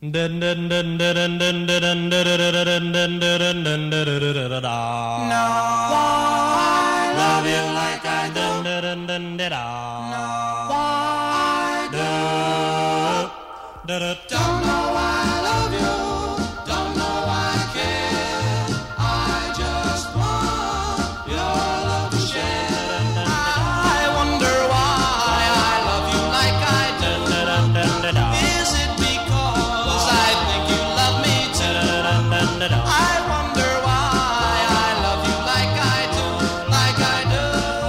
I love you like I do. Why do? Don't know why I love you. Don't know why I care. I just want your love to share. I wonder why I love you like I do. Is it because I think you love me too? I wonder why I love you like I do, like I do.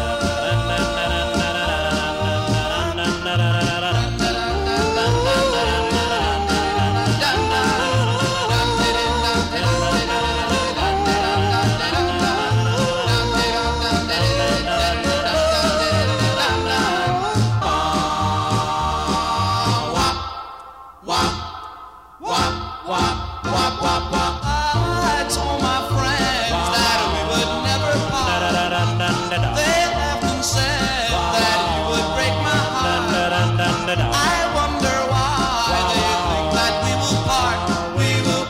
I told my friends that we would never part. They laughed and said that you would break my heart. I wonder why they think that we will part. We will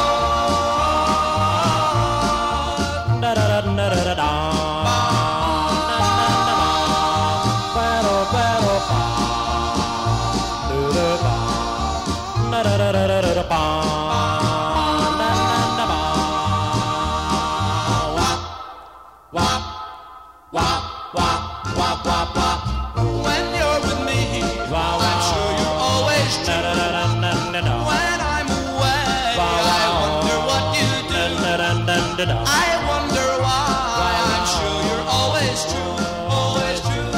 When you're with me, I'm sure you're always true. When I'm away, I wonder what you do. I wonder why, I'm sure you're always true, always true.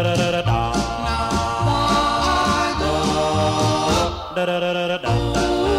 Now I know.